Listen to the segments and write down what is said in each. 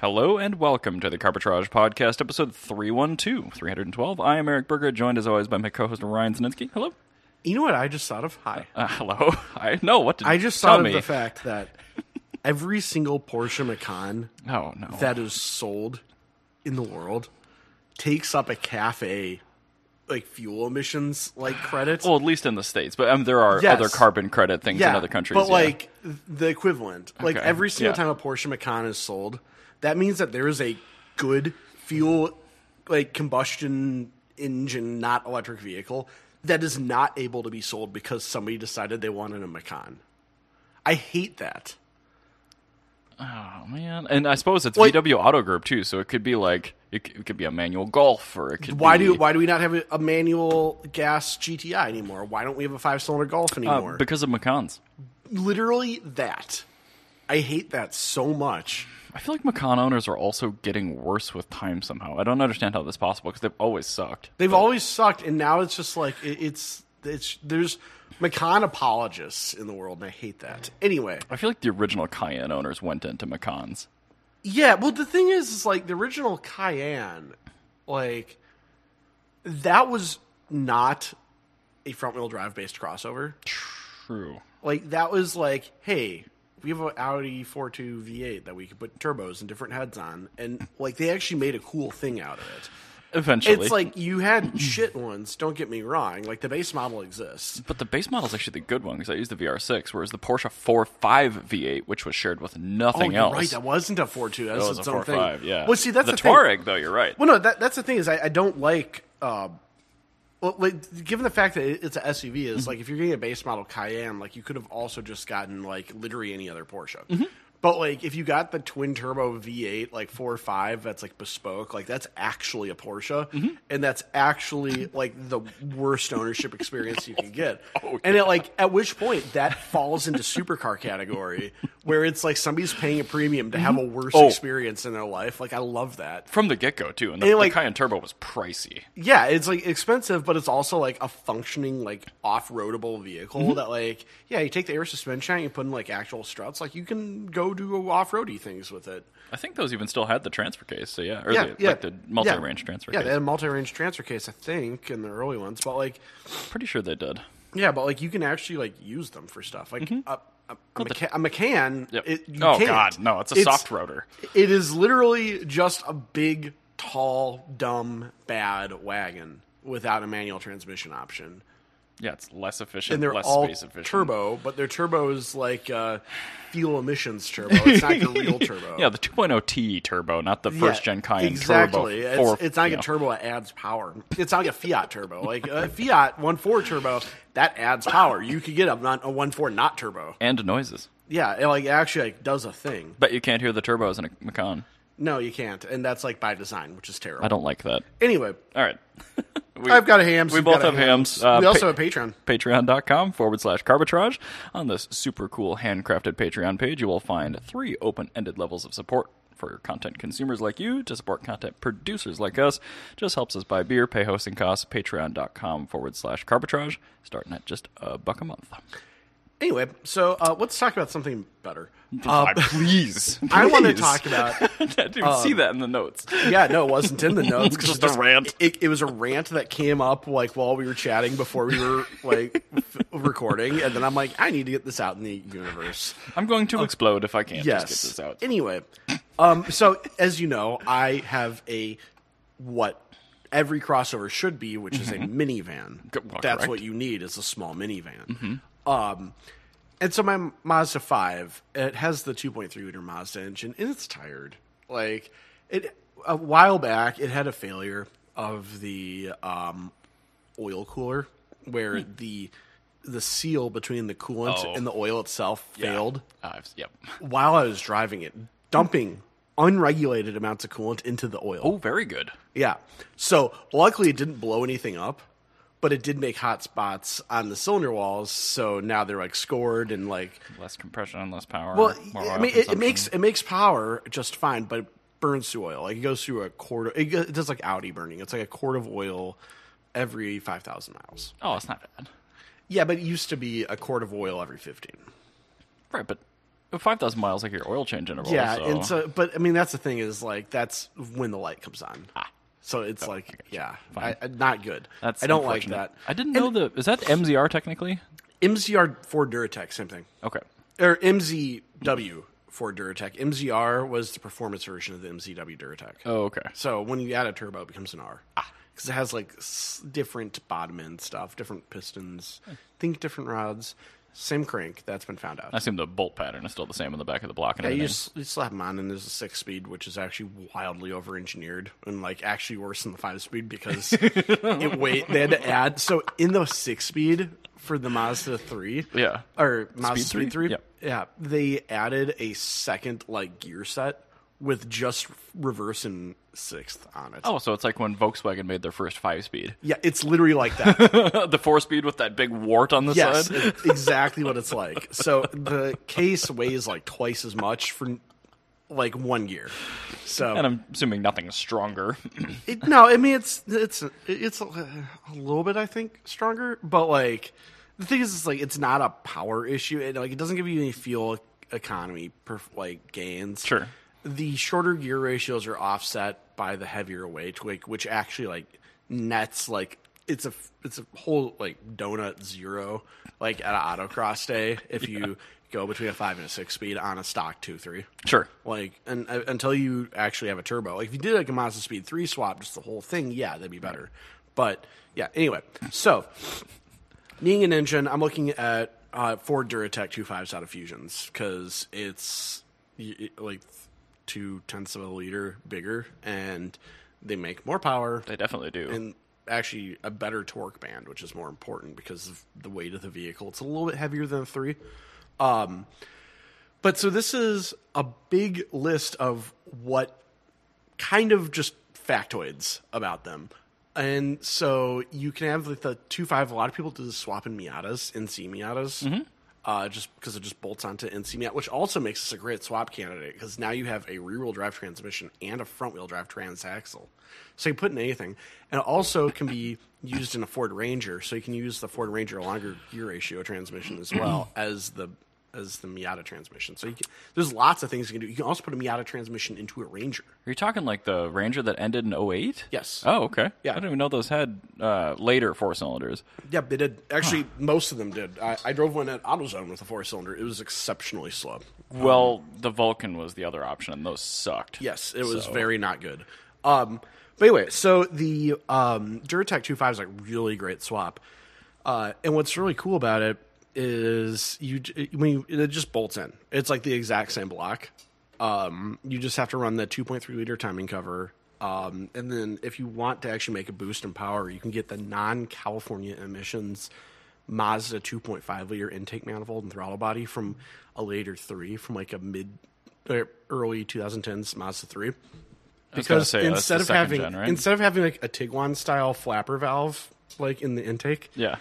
Hello and welcome to the Carbitrage Podcast, episode 312. I am Eric Berger, joined as always by my co-host Ryan Zininsky. Hello. You know what I just thought of? Hi. Hello. What did I just tell thought me? of the fact that every single Porsche Macan Oh, no. that is sold in the world takes up a CAFE fuel emissions credit. Well, at least in the States, but there are Yes. other carbon credit things in other countries. But the equivalent. Okay, Every single yeah. time a Porsche Macan is sold, that means that there is a good fuel combustion engine, not electric vehicle, that is not able to be sold because somebody decided they wanted a Macan. I hate that. Oh man, and I suppose it's VW Auto Group too, so it could be it could be a manual Golf, or it could Why be, do we not have a manual gas GTI anymore? Why don't we have a 5-cylinder Golf anymore? because of Macans. Literally that. I hate that so much. I feel like Macan owners are also getting worse with time somehow. I don't understand how that's possible because they've always sucked. They've always sucked, and now it's just there's Macan apologists in the world, and I hate that. Anyway, I feel like the original Cayenne owners went into Macans. yeah. Well, the thing is the original Cayenne, that was not a front-wheel drive based crossover. True. That was hey, we have an Audi 4.2 V8 that we could put turbos and different heads on, and they actually made a cool thing out of it. Eventually. It's you had shit ones, don't get me wrong. The base model exists. But the base model is actually the good one because I used the VR6, whereas the Porsche 4.5 V8, which was shared with nothing You're else. right, that wasn't a 4.2. That was its a own 4.5, thing. yeah. Well, see, that's the the thing. Touareg, though, you're right. Well, no, that's the thing is I don't like. Given the fact that it's an SUV, is if you're getting a base model Cayenne, you could have also just gotten literally any other Porsche. Mm-hmm. But if you got the twin turbo V8 4.5 that's bespoke, that's actually a Porsche, Mm-hmm. and that's actually the worst ownership experience you can get. Oh, and at which point that falls into supercar category where it's somebody's paying a premium to have a worse experience in their life. I love that. From the get-go, too. And And, the Cayenne Turbo was pricey. Yeah, it's expensive, but it's also a functioning off-roadable vehicle that you take the air suspension out, you put in actual struts, you can go do off-roady things with it. I think those even still had the transfer case, so yeah. Or Yeah, the multi-range transfer Yeah, case. they had a multi-range transfer case, I think, in the early ones, but Pretty sure they did. yeah, but you can actually use them for stuff. A Macan, Yep. you Oh, can't. God, no, it's a soft rotor. It is literally just a big, tall, dumb, bad wagon without a manual transmission option. Yeah, it's less efficient, And they're less all space efficient. turbo, but their turbo is fuel emissions turbo. It's not your real turbo. Yeah, the 2.0T turbo, not the first-gen Cayenne exactly. turbo. It's not like a turbo that adds power. It's not like a Fiat turbo. A Fiat 1.4 turbo, that adds power. You could get a 1.4 not turbo. And noises. Yeah, it actually does a thing. But you can't hear the turbos in a Macan. No, you can't. And that's by design, which is terrible. I don't like that. Anyway, All right. I've got a hams. We you've both got a have hams. we also have a Patreon. Patreon.com/Carbitrage. On this super cool handcrafted Patreon page, you will find 3 open-ended levels of support for content consumers like you to support content producers like us. Just helps us buy beer, pay hosting costs. Patreon.com/Carbitrage. Starting at just $1 a month. Anyway, so let's talk about something better. Please. I want to talk about. I didn't even see that in the notes. Yeah, no, it wasn't in the notes. Just a rant. It was a rant that came up while we were chatting before we were recording, and then I'm like, I need to get this out in the universe. I'm going to explode if I can't Yes. just get this out. Anyway, so as you know, I have what every crossover should be, which is a minivan. Well, That's correct. what you need is a small minivan. And so my Mazda 5, it has the 2.3 liter Mazda engine, and it's tired. A while back, it had a failure of the oil cooler, where the seal between the coolant and the oil itself failed. Yep. While I was driving it, dumping unregulated amounts of coolant into the oil. Oh, very good. Yeah. So luckily, it didn't blow anything up. But it did make hot spots on the cylinder walls, so now they're scored and Less compression, less power. Well, more I oil mean, consumption. it makes power just fine, but it burns through oil. It goes through a quart. It does like Audi burning. It's a quart of oil every 5,000 miles. Oh, it's not bad. Yeah, but it used to be a quart of oil every 15. Right, but 5,000 miles like your oil change interval. Yeah, so. and so, but I mean, that's the thing is like that's when the light comes on. So it's not good. That's I don't like unfortunate. that. I didn't know is that MZR technically? MZR for Duratec, same thing. Okay. Or MZW for Duratec. MZR was the performance version of the MZW Duratec. Oh, okay. So when you add a turbo, it becomes an R. Because it has like different bottom end stuff, different pistons, think different rods, same crank. That's been found out. I assume the bolt pattern is still the same on the back of the block and Yeah, everything. you slap them on, and there's a 6-speed, which is actually wildly over-engineered and like actually worse than the 5-speed because they had to add. So in the 6-speed for the Mazda 3, Yeah. or Mazda Speed Speed 3? 3, yeah, they added a second like gear set with just reverse and sixth on it. Oh, so it's like when Volkswagen made their first 5-speed. Yeah, it's literally like that. The 4-speed with that big wart on the Yes, side. it's exactly what it's like. So the case weighs like twice as much for like one gear. So And I'm assuming nothing stronger. no, I mean it's a little bit I think stronger, but like the thing is, it's like it's not a power issue. It doesn't give you any fuel economy like gains. Sure. The shorter gear ratios are offset by the heavier weight, which actually like nets like it's a whole like donut zero like at an autocross day if you go between a 5 and a 6-speed on a stock 2.3. Sure. Like and until you actually have a turbo. Like if you did like a Mazda Speed 3 swap, just the whole thing, yeah, that'd be better. But yeah, anyway, so needing an engine, I'm looking at Ford Duratec 2.5s out of Fusions because it's like 0.2 of a liter bigger, and they make more power They definitely do. and actually a better torque band, which is more important because of the weight of the vehicle. It's a little bit heavier than a 3. But so this is a big list of what kind of just factoids about them. And so you can have like the 2.5. A lot of people do the swap in Miatas, NC Miatas. Just because it just bolts onto NC Miata, which also makes this a great swap candidate because now you have a rear-wheel drive transmission and a front-wheel drive transaxle. So you put in anything. And it also can be used in a Ford Ranger, so you can use the Ford Ranger longer gear ratio transmission as well as the Miata transmission. So there's lots of things you can do. You can also put a Miata transmission into a Ranger. Are you talking like the Ranger that ended in 08? Yes. Oh, okay. Yeah. I didn't even know those had later 4-cylinders. Yeah, they did. Actually, most of them did. I drove one at AutoZone with a 4-cylinder. It was exceptionally slow. Well, the Vulcan was the other option, and those sucked. Yes, it was very not good. But anyway, so the Duratec 2.5 is like really great swap. And what's really cool about it is it just bolts in. It's like the exact same block. You just have to run the 2.3 liter timing cover. And then if you want to actually make a boost in power, you can get the non-California emissions Mazda 2.5 liter intake manifold and throttle body from a later 3, from like a early 2010s Mazda 3. Because instead of having like a Tiguan style flapper valve like in the intake, Yeah.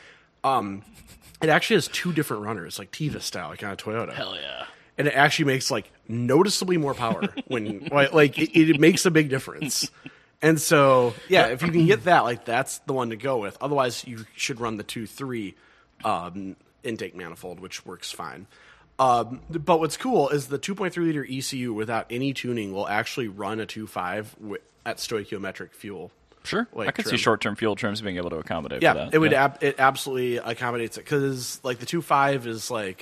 it actually has 2 different runners, like Tiva style, like on a Toyota. Hell yeah. And it actually makes like noticeably more power when like it makes a big difference. And so yeah, if you can get that, like that's the one to go with. Otherwise, you should run the 2.3 intake manifold, which works fine. But what's cool is the 2.3 liter ECU without any tuning will actually run a 2.5 at stoichiometric fuel. Sure. Like I could see trim. short-term fuel trims being able to accommodate for Yeah, that. it would. It absolutely accommodates it because like the 2.5 is like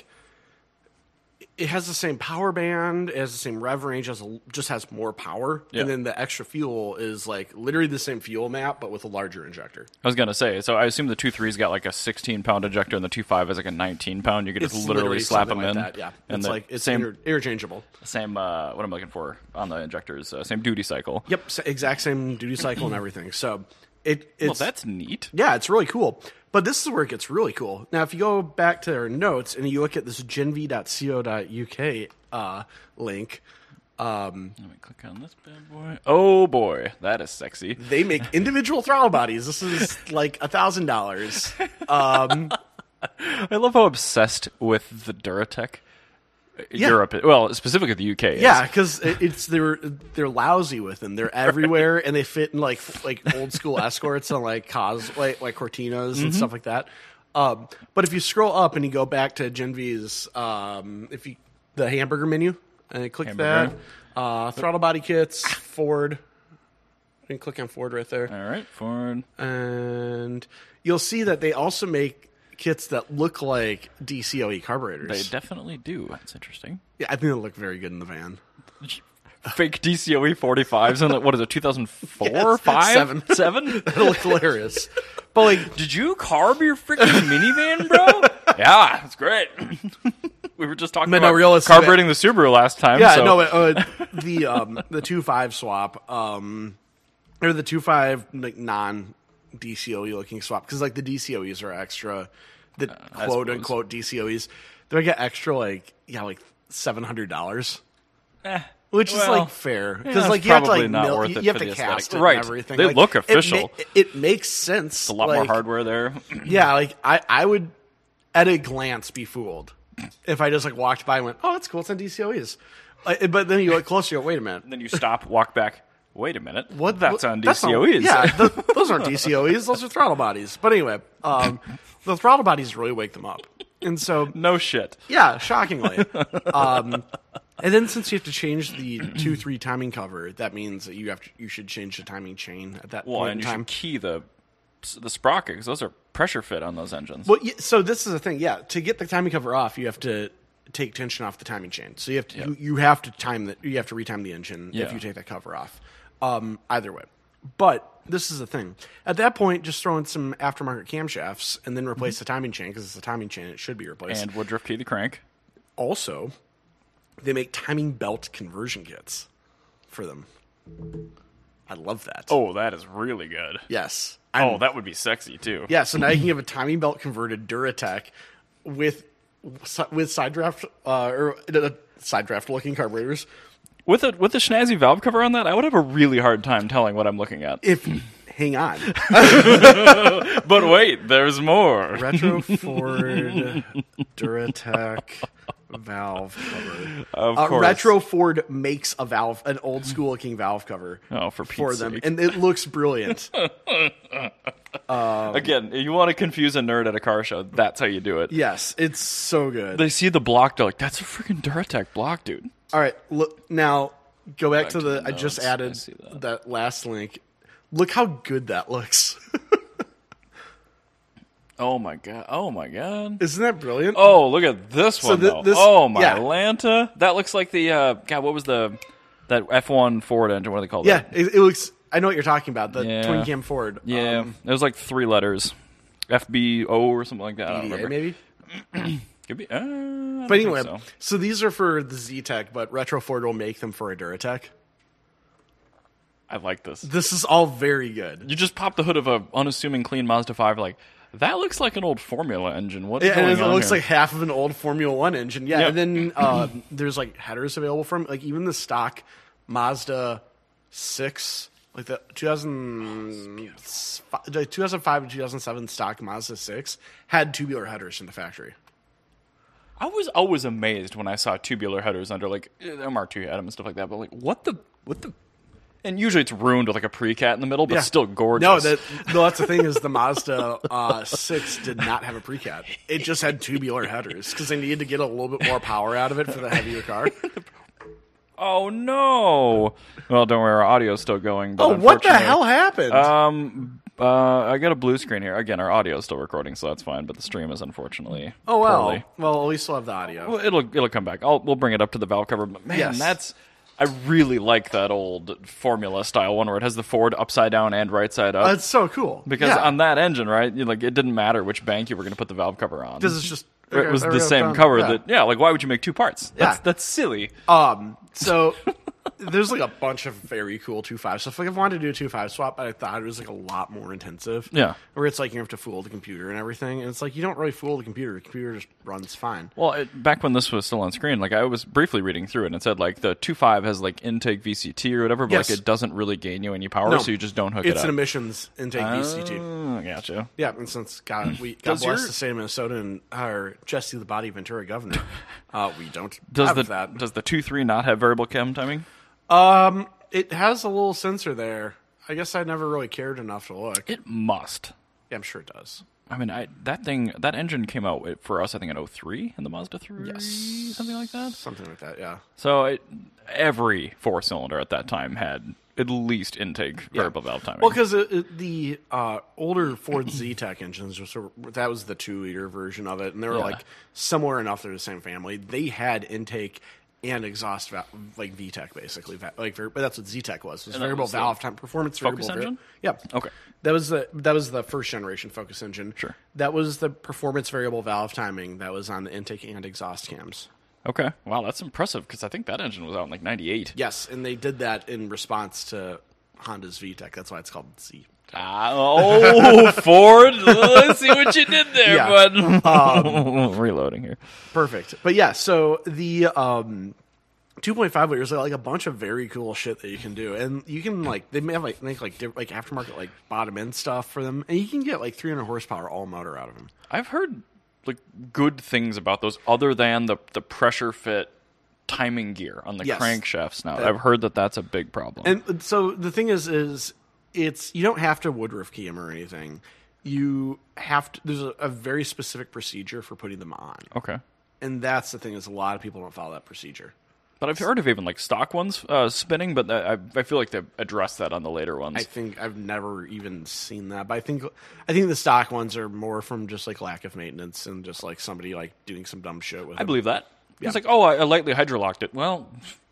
it has the same power band, it has the same rev range, just has more power, Yeah. and then the extra fuel is like literally the same fuel map but with a larger injector. I was going to say, so I assume the 2.3's got like a 16-pound injector and the 2.5 is like a 19-pound. You could just It's literally slap them something in. like that, yeah. And It's the like it's same, interchangeable. same what I'm looking for on the injectors, same duty cycle. Yep, exact same duty cycle and everything. So it's Well, that's neat. yeah, it's really cool. But this is where it gets really cool. Now, if you go back to their notes and you look at this genv.co.uk link, Let me click on this bad boy. Oh boy, that is sexy. they make individual throttle bodies. This is like $1,000. I love how obsessed with the Duratec Europe, well, specifically the UK. is. Yeah, because they're lousy with them. They're everywhere, and they fit in like old school Escorts and like like Cortinas and stuff like that. But if you scroll up and you go back to Gen V's, if you the hamburger menu, and click Hamburger. that. Throttle body kits, Ford. And click on Ford right there. All right, Ford. And you'll see that they also make kits that look like DCOE carburetors. They definitely do. That's interesting. Yeah, I think they look very good in the van. Fake DCOE 45s and what is it, 2004, Yes, 5, 7? That'll look hilarious. But like, Did you carb your freaking minivan, bro? Yeah, it's great. We were just talking But about no, realistically- carbureting the Subaru last time. yeah, so. no, the 2.5 swap, or the 2.5 like non DCOE looking swap, because like the DCOEs are extra, the quote unquote DCOEs, they're get extra like $700. Which is well, like fair because it's like you have to probably like not worth it you have for to the cast aesthetic. it Right. and everything. They Like, look official. It makes sense. It's a lot more hardware there. Yeah, like I would at a glance be fooled if I just like walked by and went, "Oh, that's cool. It's on DCOEs." But then you look closer, you go, "Wait a minute, Then you stop, walk back. Wait a minute. what? That's on that's not- DCOEs. yeah, those aren't DCOEs. Those are throttle bodies." But anyway, the throttle bodies really wake them up, and so No shit. yeah, shockingly. And then since you have to change the 2.3 timing cover, that means that you should change the timing chain at that Well, point and in you time. should key the sprocket because those are pressure fit on those engines. Well, so this is the thing. Yeah, to get the timing cover off, you have to take tension off the timing chain. So you have to you have to time that. You have to retime the engine Yeah. if you take that cover off. Either way, but this is the thing. At that point, just throw in some aftermarket camshafts and then replace the timing chain because it's the timing chain. It should be replaced. And Woodruff key the crank. Also, they make timing belt conversion kits for them. I love that. Oh, that is really good. yes. Oh, that would be sexy too. Yeah, so now you can have a timing belt converted Duratec with side draft or side draft looking carburetors. With a snazzy valve cover on that, I would have a really hard time telling what I'm looking at. If hang on, But wait, there's more. retro Ford Duratec valve cover. Of course. Retro Ford makes an old school looking valve cover. Oh, for Pete's them, sake. and it looks brilliant. Again, if you want to confuse a nerd at a car show, that's how you do it. Yes, it's so good. They see the block, they're like, that's a freaking Duratec block, dude. All right, look now. Go back to to the. the I just notes. I added see that. that last link. Look how good that looks. Oh my god. Oh my god. Isn't that brilliant? Oh, look at this one, though. this- Oh my yeah. Lanta. That looks like the, God, what was that F1 Ford engine? What do they call yeah, that? it looks. I know what you're talking about. The Yeah. twin cam Ford. Yeah. It was like 3 letters. FBO or something like that. I don't EDA remember. maybe. Could be. I don't But anyway, think so these are for the Z-Tech, but Retro Ford will make them for a Duratec. I like this. This is all very good. You just pop the hood of a unassuming clean Mazda 5, like, that looks like an old Formula engine. What's Yeah, going and it on looks here? like half of an old Formula One engine. Yeah, Yeah. and then there's like headers available from like even the stock Mazda 6, like the 2005 to 2007 stock Mazda 6 had tubular headers in the factory. I was always amazed when I saw tubular headers under, like, MR2 had them and stuff like that, but, like, what the... And usually it's ruined with, like, a pre-cat in the middle, but Yeah. still gorgeous. No, that's the thing is the Mazda 6 did not have a pre-cat. It just had tubular headers because they needed to get a little bit more power out of it for the heavier car. Oh, no! Well, don't worry, our audio's still going. But Oh, what the unfortunately- hell happened? I got a blue screen here. Again, our audio's still recording, so that's fine, but the stream is unfortunately Oh well. poorly. Well, we still have the audio. Well, it'll come back. We'll bring it up to the valve cover. But man, Yes. I really like that old Formula style one where it has the Ford upside down and right side up. It's so cool Because yeah. on that engine, right, like it didn't matter which bank you were going to put the valve cover on. Because it's just It was there the we go, same done. cover Yeah. that, like, why would you make 2 parts? That's silly. So there's like a bunch of very cool 2.5 stuff. Like I wanted to do a 2.5 swap, but I thought it was like a lot more intensive. Yeah. Where it's like you have to fool the computer and everything, and it's like you don't really fool the computer. The computer just runs fine. Well, back when this was still on screen, like I was briefly reading through it, and it said like the 2.5 has like intake VCT or whatever, but Yes. like it doesn't really gain you any power, No. so you just don't hook it It's up. an emissions intake VCT. Oh, gotcha. Yeah, and since God Does bless your- the state of Minnesota and our Jesse the Body Ventura governor, we don't Does have the that. does the 2.3 not have variable cam timing? It has a little sensor there. I guess I never really cared enough to look. It must. Yeah, I'm sure it does. I mean, that engine came out for us, I think, in 03 in the Mazda 3, Yes. something like that. Something like that, yeah. So every four-cylinder at that time had at least intake variable valve timing. Well, because the older Ford ZTEC engines, that was the 2-liter version of it, and they were like similar enough. They're the same family. They had intake and exhaust valve, like VTEC, basically. But that's what ZTEC was. It was variable valve time performance. Focus engine? Yep. Okay. That was the first generation Focus engine. Sure. That was the performance variable valve timing that was on the intake and exhaust cams. Okay. Wow, that's impressive, because I think that engine was out in like 98. Yes, and they did that in response to Honda's VTEC. That's why it's called Z. Ford. Let's see what you did there, Yeah. bud. Reloading here. Perfect. But yeah, so the 2.5 liters are like a bunch of very cool shit that you can do, and you can they may have make aftermarket bottom end stuff for them, and you can get like 300 horsepower all motor out of them. I've heard like good things about those, other than the pressure fit timing gear on the crankshafts. Now I've heard that's a big problem. And so the thing is you don't have to Woodruff key them or anything. You have to. There's a very specific procedure for putting them on. Okay. And that's the thing, is a lot of people don't follow that procedure. But I've heard of even like stock ones spinning, but I feel like they've addressed that on the later ones. I think I've never even seen that, but I think the stock ones are more from just like lack of maintenance and just like somebody like doing some dumb shit with it. I believe that. Yeah. It's like, I lightly hydrolocked it. Well,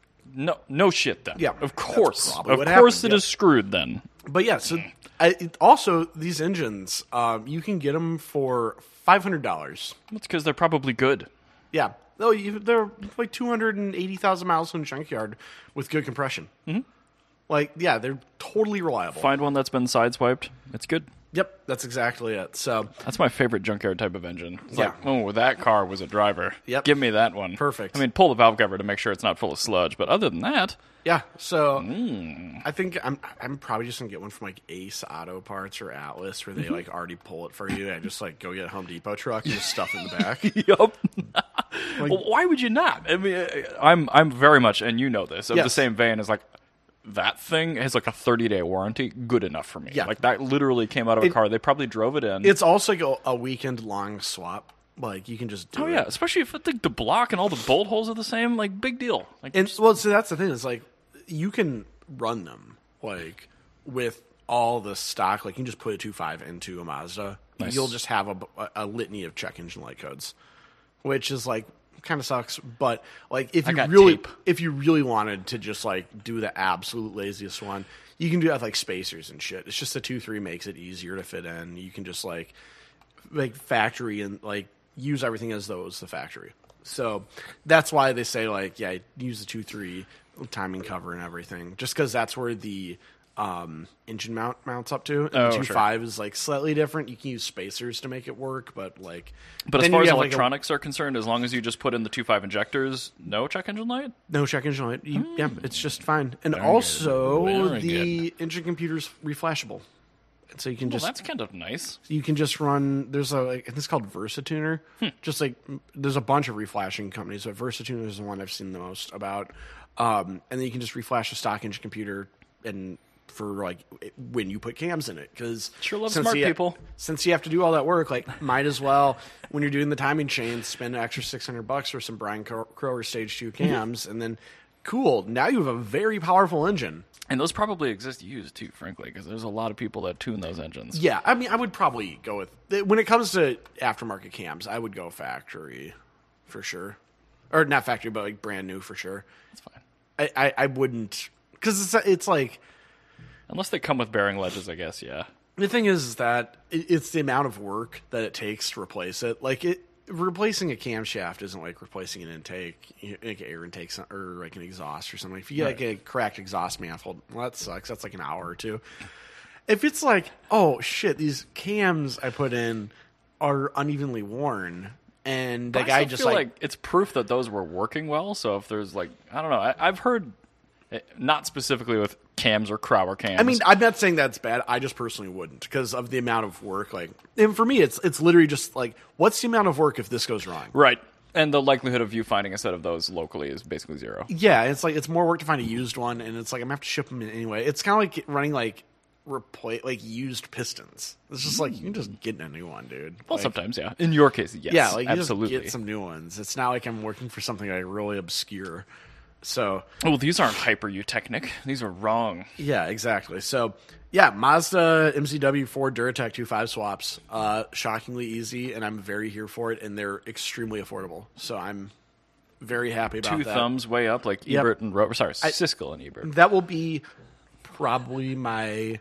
no shit then. Yeah, of course. Of course happened, it is screwed then. But yeah, so also these engines, you can get them for $500. That's because they're probably good. Yeah. No, they're like 280,000 miles in a junkyard with good compression. Mm-hmm. Like, yeah, they're totally reliable. Find one that's been sideswiped. It's good. Yep, that's exactly it. So that's my favorite junkyard type of engine. It's like, that car was a driver. Yep. Give me that one. Perfect. I mean, pull the valve cover to make sure it's not full of sludge, but other than that... Yeah, so I think I'm probably just going to get one from like Ace Auto Parts or Atlas, where they like already pull it for you. I just like go get a Home Depot truck and just stuff in the back. Yup. Well, why would you not? I mean, I'm very much, and you know this, of the same vein as like, that thing has like a 30-day warranty. Good enough for me. Yeah. Like that literally came out of a car. They probably drove it in. It's also like a weekend-long swap. Like, you can just do it. Oh, yeah. Especially if the block and all the bolt holes are the same. Like, big deal. Like, so that's the thing. Is like, you can run them, like, with all the stock. Like, you can just put a 2.5 into a Mazda. Nice. You'll just have a litany of check engine light codes, which is, like, kind of sucks. But, like, if you really wanted to just, like, do the absolute laziest one, you can do that with, like, spacers and shit. It's just the 2.3 makes it easier to fit in. You can just, like factory and, like, use everything as though it was the factory. So that's why they say, like, yeah, use the 2.3 timing cover and everything, just because that's where the engine mounts up to. And the 2.5 is like slightly different. You can use spacers to make it work, but as far as electronics are concerned, as long as you just put in the 2.5 injectors, no check engine light? No check engine light. Yeah, it's just fine. And also the engine computer's reflashable. So you can that's kind of nice. You can just run. There's it's called VersaTuner. Just like there's a bunch of reflashing companies, but VersaTuner is the one I've seen the most about. And then you can just reflash a stock engine computer, and for like when you put cams in it, because sure love smart people. Since you have to do all that work, like might as well when you're doing the timing chain, spend an extra $600 for some Brian Crower Stage 2 cams, and then cool. Now you have a very powerful engine. And those probably exist used, too, frankly, because there's a lot of people that tune those engines. Yeah, I mean, I would probably go with... When it comes to aftermarket cams, I would go factory, for sure. Or not factory, but like brand new, for sure. That's fine. I wouldn't... Because it's like... Unless they come with bearing ledges, I guess, yeah. The thing is that it's the amount of work that it takes to replace it. Like, replacing a camshaft isn't like replacing an intake, like an air intake or like an exhaust or something. If you get like a cracked exhaust manifold, well, that sucks. That's like an hour or two. If it's like, oh shit, these cams I put in are unevenly worn, and the guy just like it's proof that those were working well. So if there's like, I don't know, I've heard, not specifically with cams or Crower cams. I mean, I'm not saying that's bad. I just personally wouldn't because of the amount of work. Like, and for me, it's literally just like, what's the amount of work if this goes wrong? Right. And the likelihood of you finding a set of those locally is basically zero. Yeah, it's like it's more work to find a used one, and it's like I'm gonna have to ship them in anyway. It's kind of like running like replace used pistons. It's just like you can just get a new one, dude. Well, Like, sometimes, yeah. In your case, yes. yeah, like you absolutely. just get some new ones. It's not like I'm working for something like really obscure. So Well, these aren't Hyper U Technic. These are wrong. yeah, exactly. So yeah, Mazda MCW 4 Duratec 2.5 swaps, shockingly easy, and I'm very here for it, and they're extremely affordable. So I'm very happy about Two that. thumbs way up, like Yep. Ebert and Rover. Sorry, Siskel and Ebert. That will be probably my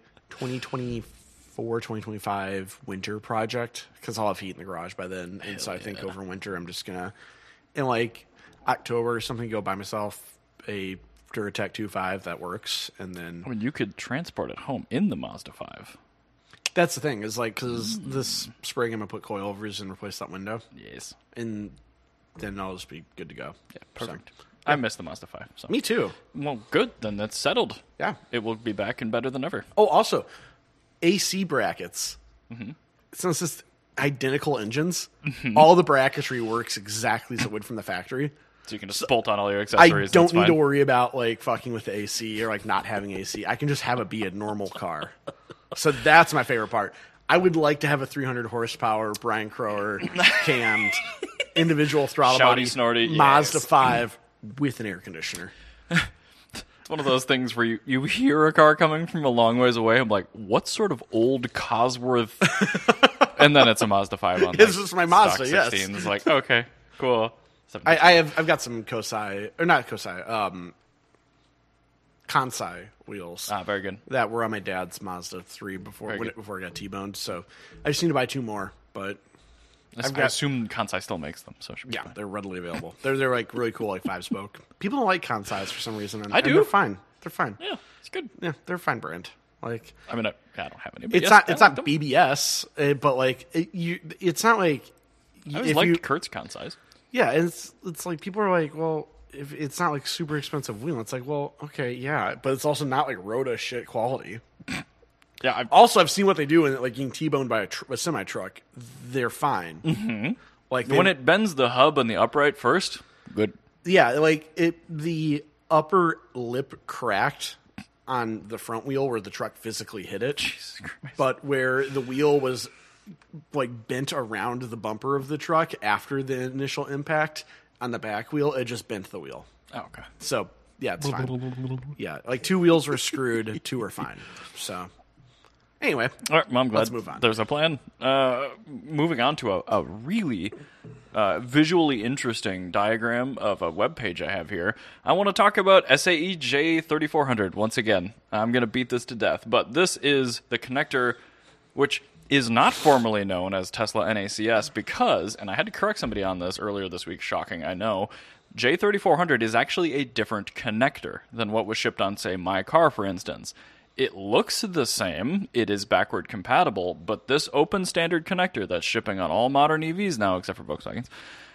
2024, 2025 winter project because I'll have heat in the garage by then. And so I think over winter, I'm just going to, in like October or something, go buy myself a Duratec 2.5 that works. And then I mean, you could transport it home in the Mazda 5. that's the thing is like, because this spring I'm going to put coilovers and replace that window. Yes. And then I'll just be good to go. Yeah, perfect. I miss the Mazda 5. So. Me too. Well, good. Then that's settled. Yeah. It will be back and better than ever. Oh, also, AC brackets. Mm-hmm. Since it's identical engines, all the bracketry works exactly as it would from the factory. So you can just bolt on all your I accessories. don't and need it's to fine. worry about like fucking with the AC or like not having AC. I can just have it be a normal car. So that's my favorite part. I would like to have a 300 horsepower Brian Crower cammed individual throttle Shouty, body snorty, Mazda yes. 5 with an air conditioner. It's one of those things where you hear a car coming from a long ways away. I'm like, what sort of old Cosworth? And then it's a Mazda 5 on It's just my Mazda, stock yes. 16. It's like, okay, cool. I've got some Kosai or not Kosai, Kansai wheels. Very good. That were on my dad's Mazda 3 before Very good. before it got T-boned. So I just need to buy 2 more, but I assume Kansai still makes them, so it should be yeah, fine. they're readily available. They're like really cool, like 5-spoke. People don't like Kansais for some reason. And, I do. and they're fine. They're fine. Yeah, it's good. Yeah, they're a fine brand. Like I mean, I don't have any. But it's yes, not I it's like not them. BBS, it's like it's not like I always if liked you Kurt's Kansais. yeah, it's like people are like, well, if it's not like super expensive wheel, it's like, well, okay, yeah, but it's also not like Rhoda shit quality. Yeah, I've seen what they do in like getting T-boned by a semi truck. They're fine. Mm-hmm. Like when it bends the hub and the upright first, good. yeah, like the upper lip cracked on the front wheel where the truck physically hit it, Jesus Christ. but where the wheel was like bent around the bumper of the truck after the initial impact on the back wheel, it just bent the wheel. Oh, okay. So yeah, it's fine. Yeah, like 2 wheels were screwed, 2 are fine. So anyway, All right, well, I'm glad Let's move on. there's a plan. Moving on to a really visually interesting diagram of a web page I have here. I want to talk about SAE J3400 once again. I'm going to beat this to death, but this is the connector which is not formally known as Tesla NACS because, and I had to correct somebody on this earlier this week, shocking, I know, J3400 is actually a different connector than what was shipped on, say, my car, for instance. It looks the same, it is backward compatible, but this open standard connector that's shipping on all modern EVs now, except for Volkswagens,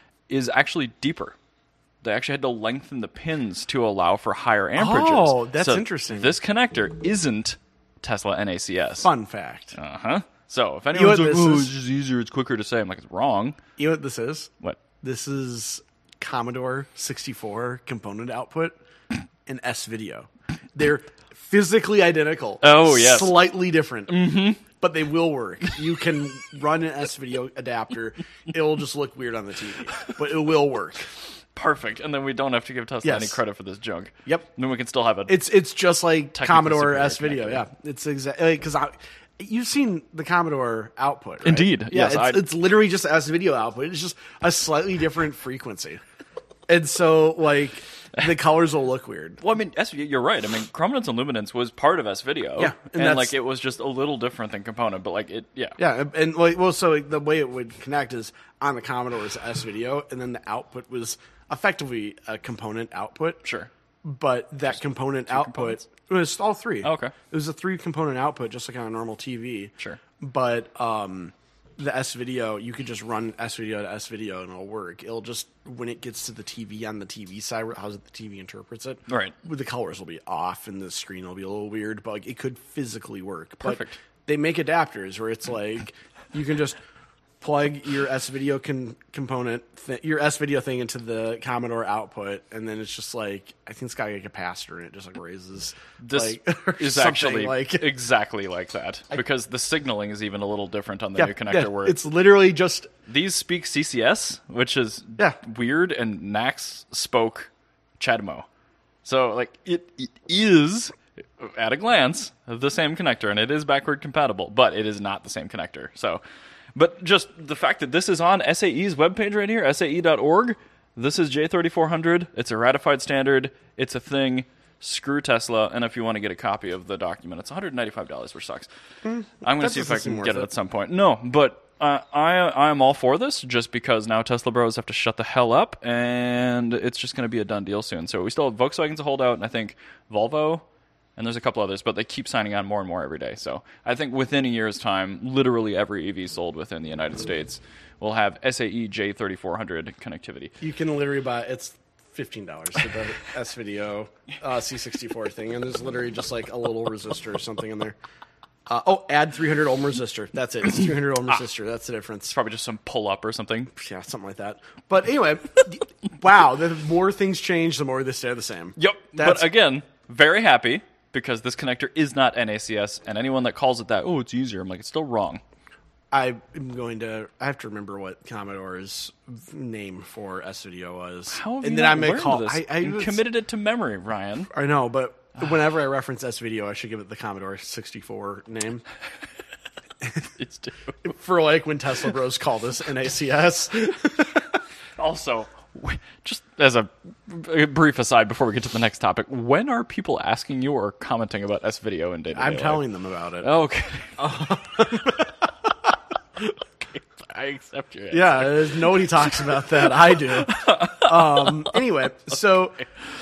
is actually deeper. They actually had to lengthen the pins to allow for higher amperages. Oh, that's So interesting. This connector isn't Tesla NACS. fun fact. Uh-huh. So if know anyone's what like, this oh, is? it's just easier, it's quicker to say, I'm like, it's wrong. You know what this is? What? This is Commodore 64 component output and S-Video. They're physically identical. Oh, yes. Slightly different. Mm-hmm. But they will work. You can run an S-Video adapter. It'll just look weird on the TV. But it will work. Perfect. And then we don't have to give Tesla Yes. any credit for this junk. Yep. And then we can still have a... It's just like Technically Commodore superior S-Video. connector. Yeah. It's exactly... Because you've seen the Commodore output, right? Indeed, Yeah, yes, it's literally just S-Video output. It's just a slightly different frequency. And so, like, the colors will look weird. Well, I mean, you're right. I mean, Chrominance and Luminance was part of S-Video. Yeah, and And, that's- like, it was just a little different than Component, but, like, it... Yeah. Yeah, and like, well, so like, the way it would connect is on the Commodore's S-Video, and then the output was effectively a component output. Sure. But that component output components? it was all 3. Oh, okay. It was a 3-component output, just like on a normal TV. Sure. But the S-Video, you could just run S-Video to S-Video and it'll work. It'll just, when it gets to the TV on the TV side, how the TV interprets it, Right. the colors will be off and the screen will be a little weird, but like, it could physically work. Perfect. But they make adapters where it's like, you can just plug your S-Video component, your S-Video thing into the Commodore output, and then it's just like, I think it's got like a capacitor, and it just like raises. This like, is something actually like exactly like that, because the signaling is even a little different on the new connector. Where it's literally just these speak CCS, which is weird, and NAX spoke CHAdeMO. So like it is, at a glance, the same connector, and it is backward compatible, but it is not the same connector. So, but just the fact that this is on SAE's webpage right here, SAE.org, this is J3400, it's a ratified standard, it's a thing, screw Tesla, and if you want to get a copy of the document, it's $195, which sucks. I'm going to see if I can get it at some point. No, but I am all for this, just because now Tesla bros have to shut the hell up, and it's just going to be a done deal soon. So we still have Volkswagen to hold out, and I think Volvo, and there's a couple others, but they keep signing on more and more every day. So I think within a year's time, literally every EV sold within the United States will have SAE J3400 connectivity. You can literally buy it's $15 for the S-Video C64 thing, and there's literally just like a little resistor or something in there. Add 300 ohm resistor. That's it. It's 300 ohm resistor. That's the difference. It's probably just some pull-up or something. Yeah, something like that. But anyway, wow, the more things change, the more they stay the same. Yep. But again, very happy, because this connector is not NACS, and anyone that calls it that, oh, it's easier, I'm like, it's still wrong. I have to remember what Commodore's name for S-Video was. How have and you then not I may learned call. this? You committed it to memory, Ryan. I know, but whenever I reference S-Video, I should give it the Commodore 64 name. It's too. For like when Tesla bros call this NACS. Also, just as a brief aside before we get to the next topic, when are people asking you or commenting about S-Video in day-to-day I'm life? telling them about it. Okay. Okay, I accept your answer. Yeah, nobody talks about that. I do. Anyway, so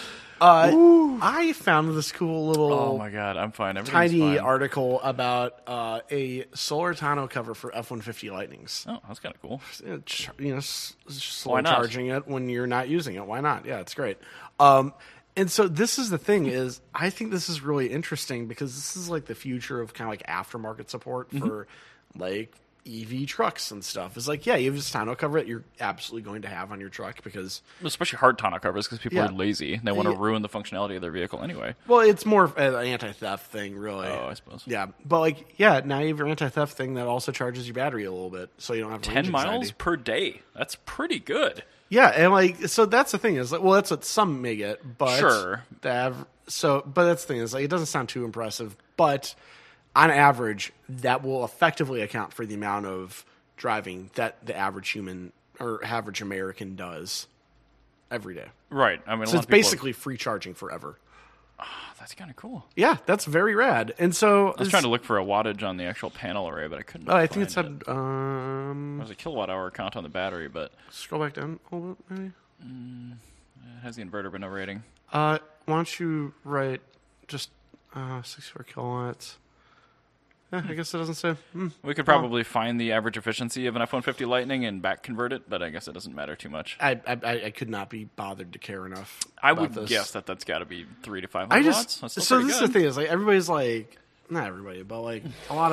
I found this cool little Oh my god, I'm fine. Everything's tiny fine. article about a solar tonneau cover for F-150 Lightnings. Oh, that's kind of cool. Slow Why not? charging it when you're not using it. Why not? Yeah, it's great. And so this is the thing is, I think this is really interesting because this is like the future of kind of like aftermarket support for like EV trucks and stuff. It's like, yeah, you have this tonneau cover that you're absolutely going to have on your truck because... Especially hard tonneau covers, because people Yeah. are lazy. They want to ruin the functionality of their vehicle anyway. Well, it's more of an anti-theft thing, really. Oh, I suppose. Yeah, but like, yeah, now you have your anti-theft thing that also charges your battery a little bit, so you don't have 10 miles per day. That's pretty good. Yeah, and like, so that's the thing is, like, well, that's what some may get, but Sure. but that's the thing is, like, it doesn't sound too impressive, but on average, that will effectively account for the amount of driving that the average human or average American does every day. Right. I mean, So it's basically free charging forever. that's kind of cool. Yeah, that's very rad. And so I was trying to look for a wattage on the actual panel array, but I couldn't. I think it find said There's a kilowatt hour count on the battery, but scroll back down a little bit, maybe. it has the inverter but no rating. Why don't you write just 64 kilowatts? I guess it doesn't say. We could probably find the average efficiency of an F-150 Lightning and back convert it, but I guess it doesn't matter too much. I could not be bothered to care enough. I about would this. guess that's got to be 300 to 500 I watts. just That's still so pretty this is good. the thing is like everybody's like not everybody but like a lot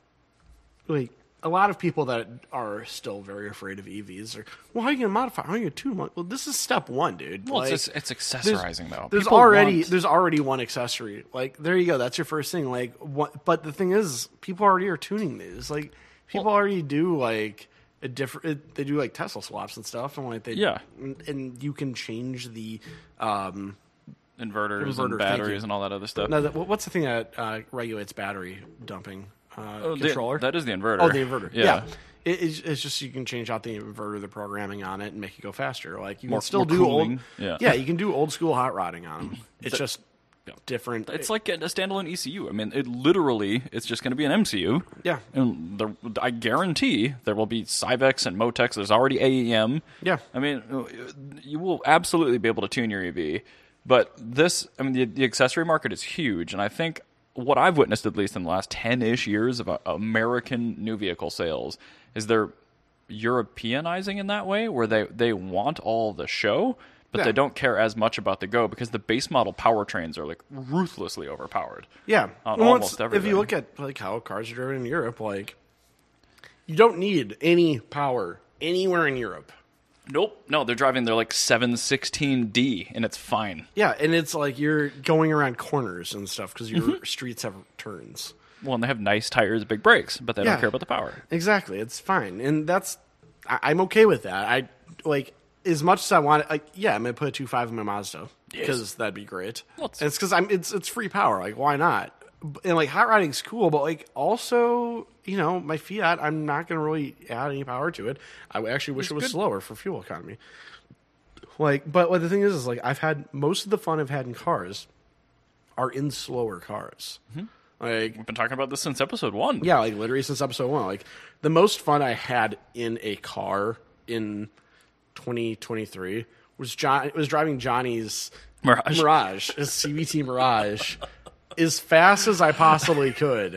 of people that are still very afraid of EVs are well how are you gonna modify how are you gonna tune them? Well, this is step one, dude. Well, like, it's accessorizing though. there's People want- there's already one accessory. Like there you go. That's your first thing. Like what? But the thing is, people already are tuning these. Like people already do like a different. They do like Tesla swaps and stuff, and like they and you can change the inverters Inverter, and thank batteries you. and all that other stuff. no. What's the thing that regulates battery dumping? Controller. That is the inverter. Oh, the inverter. Yeah. Yeah. It's just you can change out the inverter, the programming on it, and make it go faster. Like you More- can still more do cooling. old. Yeah. You can do old school hot rodding on them. It's just different. It's like a standalone ECU. I mean, it's just going to be an MCU. Yeah. And I guarantee there will be Cyvex and Motex. There's already AEM. Yeah. I mean, you will absolutely be able to tune your EV. But the accessory market is huge. And I think what I've witnessed, at least in the last 10-ish years of American new vehicle sales, is they're Europeanizing in that way, where they want all the show, but they don't care as much about the go, because the base model powertrains are like ruthlessly overpowered. Yeah. On Well, almost if everything. you look at like how cars are driven in Europe, like You don't need any power anywhere in Europe. Nope. No, they're driving their like 716D, and it's fine. Yeah, and it's like you're going around corners and stuff because your streets have turns. Well, and they have nice tires, big brakes, but they don't care about the power. Exactly, it's fine, and I'm okay with that. I like as much as I want it. Like, yeah, I'm gonna put a 2.5 in my Mazda because that'd be great. Well, and it's because it's free power. Like, why not? And like hot rodding's cool, but like also, my Fiat, I'm not gonna really add any power to it. I actually wish it was slower for fuel economy. Like, but what the thing is like I've had most of the fun I've had in cars are in slower cars. Mm-hmm. Like, we've been talking about this since episode 1. Yeah, like literally since episode 1. Like the most fun I had in a car in 2023 was driving Johnny's Mirage, his CVT Mirage, as fast as I possibly could,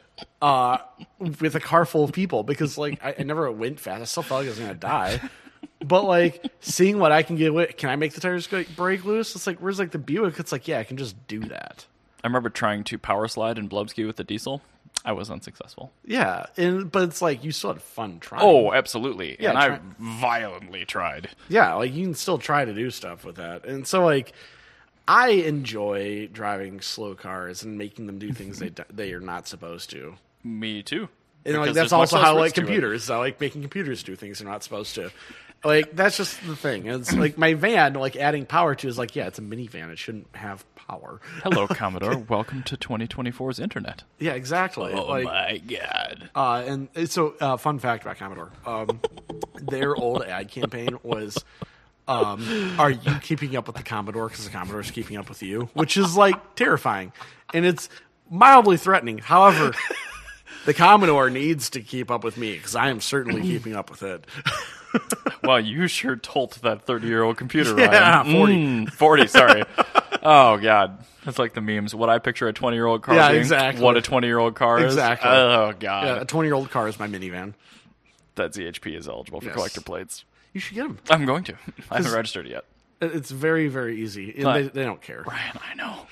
with a car full of people because like I never went fast. I still felt like I was gonna die. But like seeing what I can get with, can I make the tires break loose? It's like where's like the Buick? It's like, yeah, I can just do that. I remember trying to power slide in Blubsky with the diesel. I was unsuccessful. Yeah, but it's like you still had fun trying. Oh, absolutely. Yeah, and I violently tried. Yeah, like you can still try to do stuff with that. And so like I enjoy driving slow cars and making them do things they are not supposed to. Me too. And like that's also how I like computers. I like making computers do things they're not supposed to. Like that's just the thing. It's like my van, like adding power to is like, yeah, it's a minivan. It shouldn't have power. Hello, Commodore. Welcome to 2024's internet. Yeah, exactly. Oh my god. And so, fun fact about Commodore: their old ad campaign was, "Are you keeping up with the Commodore? Because the Commodore is keeping up with you," which is like terrifying, and it's mildly threatening. However, the Commodore needs to keep up with me because I am certainly keeping up with it. Well, you sure tolt that 30-year-old computer, yeah, Ryan. 40, sorry. Oh, God. That's like the memes. What I picture a 20-year-old car being. Exactly. What a 20-year-old car is. Exactly. Oh, God. Yeah, a 20-year-old car is my minivan. That ZHP is eligible for collector plates. You should get them. I'm going to. I haven't registered yet. It's very, very easy. And they don't care. Ryan, I know.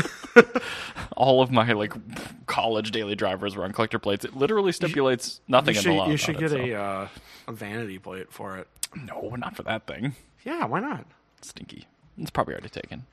All of my college daily drivers were on collector plates. It literally stipulates nothing in the law. You should get a vanity plate for it. No, not for that thing. Yeah, why not? Stinky. It's probably already taken.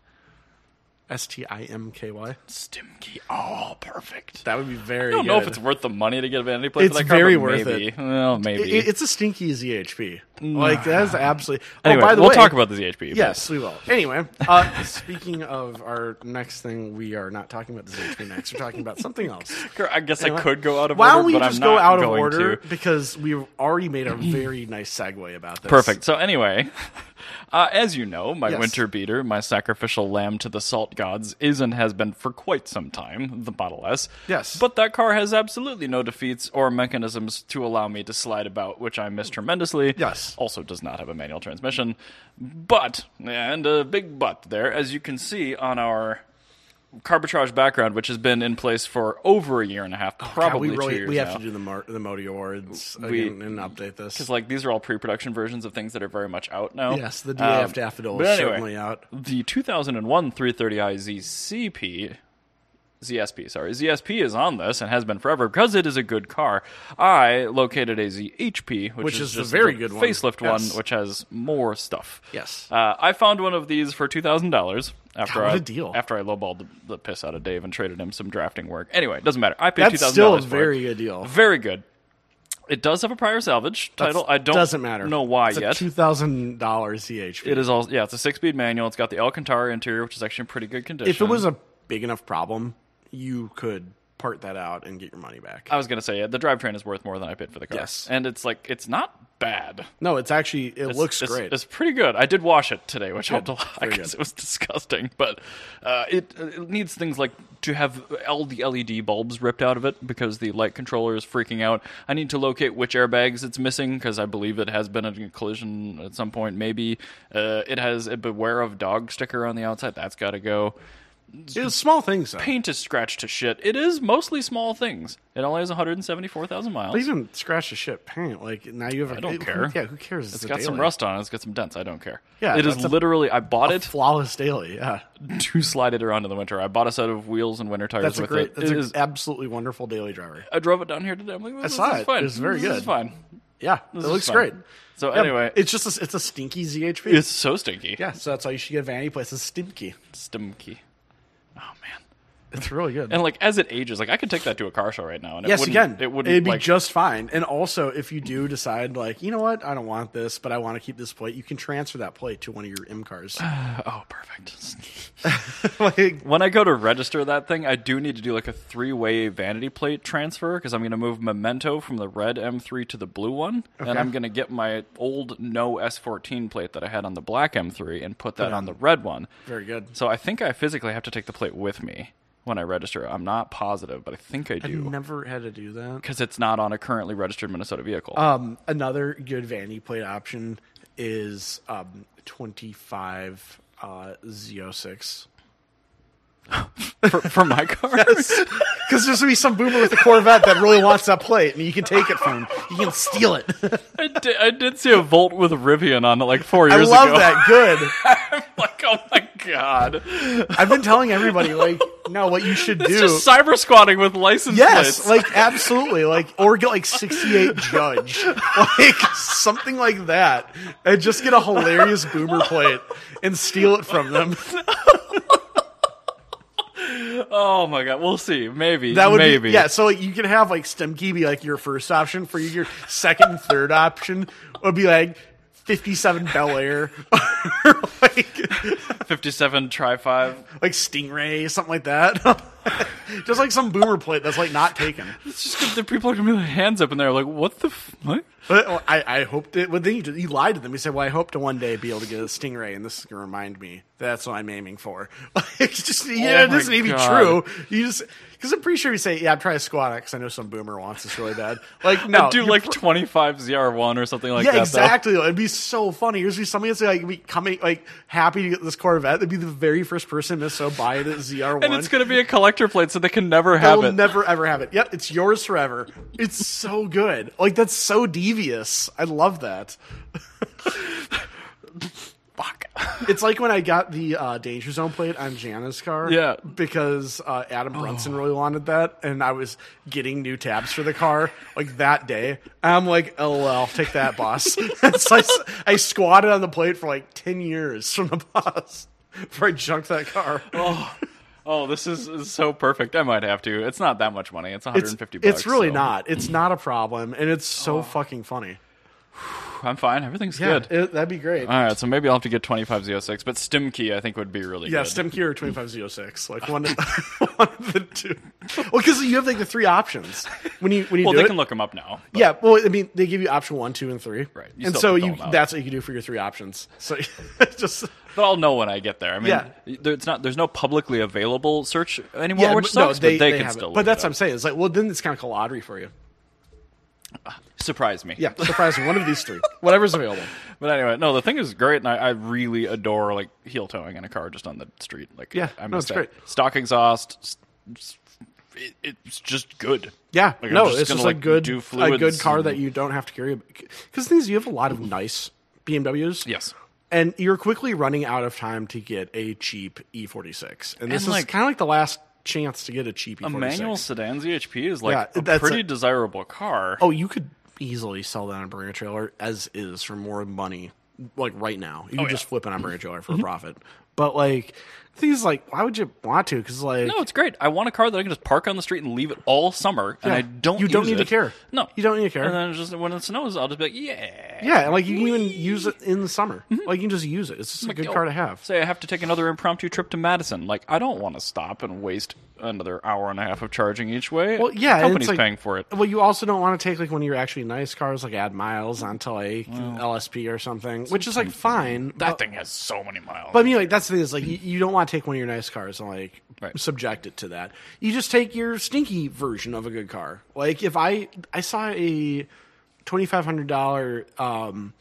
STIMKY. Stimky. Oh, perfect. That would be very good. I don't know if it's worth the money to get a vanity plate it's for that car. Very worth maybe. It. Well, maybe. It's a stinky ZHP. Like, that is absolutely... Anyway, by the we'll way, talk about the ZHP. Yes, we will. Anyway, speaking of our next thing, we are not talking about the ZHP next. We're talking about something else. I guess I could go out of Why order, don't we but just I'm go not out of going order? to. Because we've already made a very nice segue about this. Perfect. So anyway, as you know, my Yes. winter beater, my sacrificial lamb to the salt gods, is and has been for quite some time, the Model S. Yes. But that car has absolutely no defeats or mechanisms to allow me to slide about, which I miss tremendously. Yes. Also does not have a manual transmission. But, and a big but there, as you can see on our Carbitrage background, which has been in place for over a year and a half, probably 2 years We have now. to do the Modi Awards again and update this. Because these are all pre-production versions of things that are very much out now. Yes, the DAF Daffodil is certainly out. The 2001 330i ZSP is on this and has been forever because it is a good car. I located a ZHP, which is the just very the good one. facelift Yes. one, which has more stuff. Yes. I found one of these for $2,000 after God, what a deal. after I lowballed the piss out of Dave and traded him some drafting work. Anyway, it doesn't matter. I paid $2,000 That's still a for very it. good deal. Very good. It does have a prior salvage title. I don't doesn't matter. know why it's yet. a $2,000 ZHP. It is all it's a 6-speed manual. It's got the Alcantara interior, which is actually in pretty good condition. If it was a big enough problem, you could part that out and get your money back. I was going to say, the drivetrain is worth more than I paid for the car. Yes. And it's not bad. No, it's actually, it looks great. It's pretty good. I did wash it today, which I had to lie very because good. it was disgusting. But it needs things like to have all the LED bulbs ripped out of it because the light controller is freaking out. I need to locate which airbags it's missing because I believe it has been in a collision at some point. Maybe it has a beware of dog sticker on the outside. That's got to go. It's small things, though. paint is scratched to shit. It is mostly small things. It only has 174,000 miles. But even scratch the shit paint, like now you have. I don't care. Yeah, who cares? It's got some rust on it. It's got some dents. I don't care. Yeah, it is that's literally. I bought it flawless daily. Yeah, to slide it around in the winter. I bought a set of wheels and winter tires with it. That's It an is. absolutely wonderful daily driver. I drove it down here today. I'm like, this saw is it. fine. It was very This good. is fine. Yeah, it This looks is fun. great. So Yeah, anyway, it's just it's a stinky ZHP. it's so stinky. Yeah, so that's why you should get a vanity place. It's stinky. Stinky. Oh man. It's really good. And like as it ages, like I could take that to a car show right now, and Yes, you can. It wouldn't. It'd be like, just fine. And also, if you do decide, like, you know what, I don't want this, but I want to keep this plate, you can transfer that plate to one of your M cars. oh, perfect. Like, When I go to register that thing, I do need to do like a 3-way vanity plate transfer because I'm going to move Memento from the red M3 to the blue one, and I'm going to get my old no S14 plate that I had on the black M3 and put that on the red one. very good. So I think I physically have to take the plate with me when I register. I'm not positive, but I think I I've do never had to do that. because it's not on a currently registered Minnesota vehicle. Another good vanity plate option is 25 Z06. for my car. Because there's going to be some boomer with a Corvette that really wants that plate, and you can take it from him. You can steal it. I did see a Volt with Rivian on it like 4 I years love ago. that. Good. I'm like, oh my god. I've been telling everybody, like, no, what you should do. It's just cyber squatting with license Yes, plates. like absolutely, like or get like 68 Judge, like something like that, and just get a hilarious boomer plate and steal it from them. Oh my god, we'll see. Maybe. That would maybe. be, yeah. So like, you can have like Stemkey be like your first option. For your second and third option would be like 57 Bel Air, like 57 Tri-5. like Stingray, something like that. Just like some boomer plate that's like not taken. It's just good that people are gonna be with their hands up in there like, what the what? But I hoped it. Well, then he lied to them. He said, "Well, I hope to one day be able to get a Stingray, and this is going to remind me that's what I'm aiming for." It's just it my doesn't even be God. true. You just because I'm pretty sure you say, "Yeah, I'm trying to squat it because I know some boomer wants this really bad." Like no, Do you're like 25 ZR1 or something like yeah, that. though. exactly. It'd be so funny. There's be somebody that's like be coming like happy to get this Corvette. They'd be the very first person to so buy the ZR1, And it's gonna be a collector plate, so they can never have They'll it. never ever have it. Yep, it's yours forever. It's so good. Like that's so devious. I love that. Fuck. It's like when I got the Danger Zone plate on Jana's car. Yeah. Because Adam Brunson really wanted that, and I was getting new tabs for the car like that day. And I'm like, LOL, take that, boss. So I squatted on the plate for like 10 years from the boss before I junked that car. Oh, this is so perfect. I might have to. It's not that much money. It's 150 bucks. It's really so not. It's not a problem, and it's so fucking funny. I'm fine. Everything's Yeah, good. that'd be great. All right, so maybe I'll have to get 25 Z06, but Stimkey I think would be really Yeah, good. Stemkey or 2506, like one of the two. Well, because you have like the three options when you Well, do they it. can look them up now. but- Yeah, well, I mean, they give you option 1, 2, and 3, Right. You And still so fill them out. that's what you can do for your three options. So just But I'll know when I get there. I mean, Yeah. there's no publicly available search anymore, which no, sucks, but they can have still it. look But that's it what I'm up. saying. It's like, well, then it's kind of like a lottery for you. Surprise me. Yeah, surprise me. One of these three, whatever's available. But anyway, no, the thing is great, and I really adore like heel towing in a car just on the street. Like, Yeah, I no, miss it's that. great. Stock exhaust, it's just good. Yeah, Like, I'm no, just it's gonna, just like, a good, do a fluids good car and- that you don't have to carry. Because things you have a lot of nice BMWs. Yes. And you're quickly running out of time to get a cheap E46. And this And, is like, kind of like the last chance to get a cheap E46. A manual sedan ZHP is like Yeah, a that's pretty a- desirable car. Oh, you could easily sell that on Bring a Trailer as is for more money. Like right now. You can just flip it on Bring a Trailer for a profit. But like, things like, why would you want to? Because like, No, it's great. I want a car that I can just park on the street and leave it all summer, and Yeah. I don't. You don't use need to it. care. No, You don't need to care. And then it's just when it snows, I'll just be like, yeah. yeah, and like you can even use it in the summer. Like you can just use it. It's just a good Yo, car to have. Say I have to take another impromptu trip to Madison. Like, I don't want to stop and waste another hour and a half of charging each way. Well, yeah, and it's company's like- paying for it. Well, you also don't want to take like one of your actually nice cars, like add miles onto like LSP or something, which is like fine. That but, thing has so many miles. but I mean, like that's the thing is like you don't want to take one of your nice cars and like Right. subject it to that. You just take your stinky version of a good car. Like if I saw a $2,500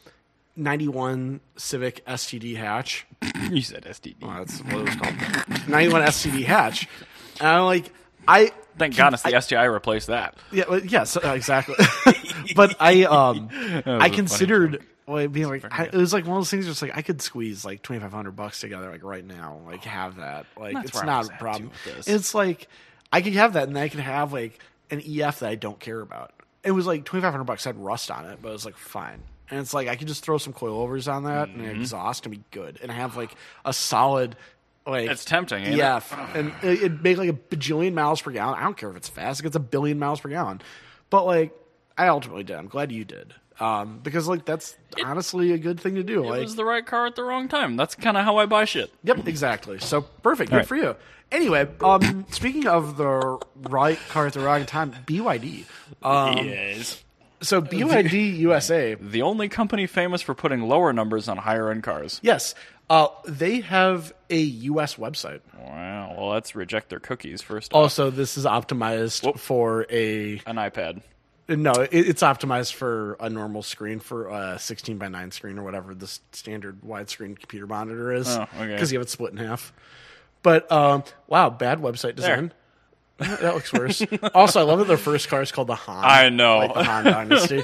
91 Civic STD hatch. You said STD. Oh, that's what it was called. 91 STD hatch. And I'm like, Thank goodness the STI replaced that. Yeah, well, yes, exactly. But I considered being like, it was like one of those things. Just like I could squeeze like $2,500 together, like right now, like have that. Like That's it's where I not was a at, problem. too, with this. It's like I could have that, and then I could have like an EF that I don't care about. It was like $2,500 had rust on it, but it was like fine. And it's like I could just throw some coilovers on that and an exhaust and be good, and have like a solid. Like It's tempting, ain't EF, and it'd make like a bajillion miles per gallon. I don't care if it's fast; it gets a billion miles per gallon. But like, I ultimately did. I'm glad you did, because like that's honestly a good thing to do. It Like, was the right car at the wrong time. That's kind of how I buy shit. yep, exactly. So perfect, good right. for you. Anyway, speaking of the right car at the wrong time, BYD. Yes. So BYD USA. The only company famous for putting lower numbers on higher end cars. Yes, they have a US website. Wow. Well, let's reject their cookies first. Also, this is optimized for An iPad. No, it's optimized for a normal screen, for a 16:9 screen or whatever the standard widescreen computer monitor is. Oh, okay. Because you have it split in half. But, wow, bad website design. That looks worse. Also, I love that their first car is called the Han. I know. Like the Han Dynasty.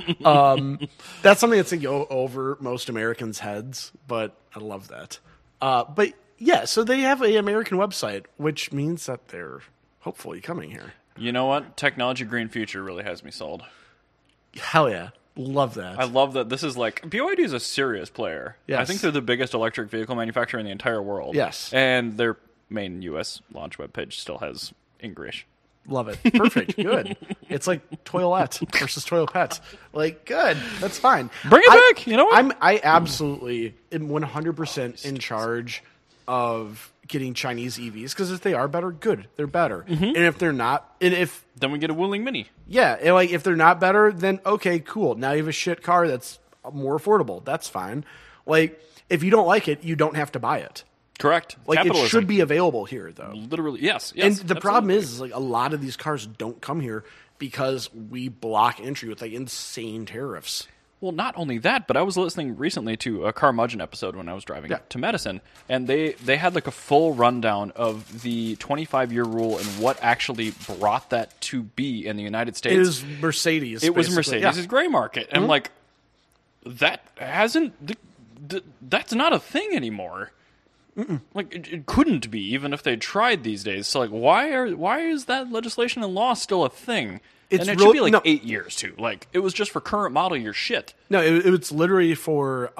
That's something that's going to go over most Americans' heads, but I love that. But, yeah, so they have an American website, which means that they're hopefully coming here. You know what? Technology Green Future really has me sold. Hell yeah. Love that. I love that this is like BYD is a serious player. Yes. I think they're the biggest electric vehicle manufacturer in the entire world. Yes. And their main US launch webpage still has English. Love it. Perfect. Good. It's like Toilette versus Toilet. Like, good. That's fine. Bring it back. You know what? I absolutely am 100% in charge of getting Chinese EVs, because if they are better, good. They're better. And if they're not, and if Then we get a Wuling Mini. yeah, and like if they're not better, then okay, cool. Now you have a shit car that's more affordable. That's fine. Like if you don't like it, you don't have to buy it. Correct. Like Capitalism. it should be available here, though. Literally, yes. And the problem is like a lot of these cars don't come here because we block entry with like insane tariffs. Well, not only that, but I was listening recently to a Carmudgeon episode when I was driving to Medicine, and they had like a full rundown of the 25-year rule and what actually brought that to be in the United States. It was Mercedes. It was basically. Mercedes' gray market. And I'm like, that hasn't... that's not a thing anymore. Like, it couldn't be, even if they tried these days. So, like, why is that legislation and law still a thing? It's and it should be really- like no. 8 years, too. Like, it was just for current model year shit. No, it's literally for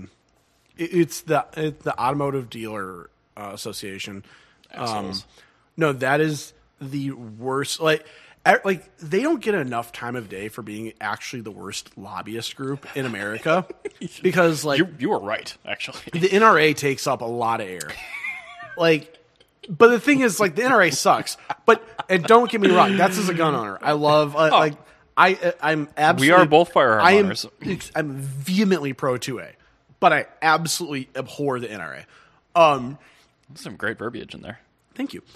it's the Automotive Dealer Association. Assholes. No, that is the worst. Like they don't get enough time of day for being actually the worst lobbyist group in America, because like You were right, actually. the NRA takes up a lot of air. Like, but the thing is, like, the NRA sucks. And don't get me wrong, that's as a gun owner. I love I'm absolutely. We are both firearm owners. I'm vehemently pro 2A, but I absolutely abhor the NRA. There's some great verbiage in there. Thank you.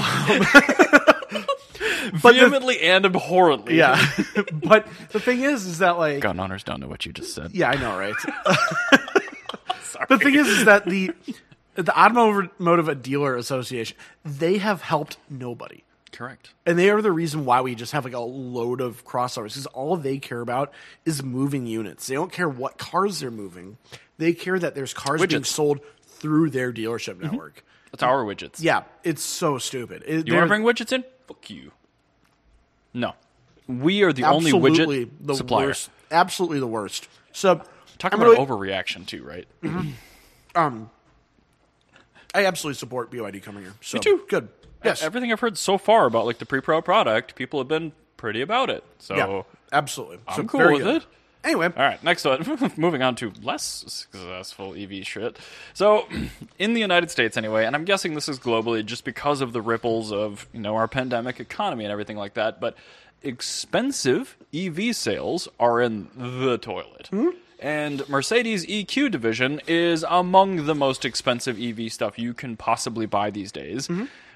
Vehemently and abhorrently. Yeah, but the thing is that like Gun owners don't know what you just said. yeah, I know, right? Sorry. The thing is that the Automotive Dealer Association, they have helped nobody. Correct. And they are the reason why we just have like a load of crossovers, because all they care about is moving units. They don't care what cars they're moving. They care that there's cars being Widgets. sold through their dealership network. It's our widgets. Yeah, it's so stupid. You want to bring widgets in? Fuck you. No. We are the only absolutely widget the supplier. worst. Absolutely the worst. So Talking I'm about really- overreaction, too, right? I absolutely support BYD coming here. So, Me too. Good. Yes. Everything I've heard so far about like the pre-pro product, people have been pretty about it. So Yeah, absolutely. So I'm cool very with good. it. Anyway, All right, next one. Moving on to less successful EV shit. So, in the United States anyway, and I'm guessing this is globally just because of the ripples of, our pandemic economy and everything like that, but expensive EV sales are in the toilet. And Mercedes EQ division is among the most expensive EV stuff you can possibly buy these days.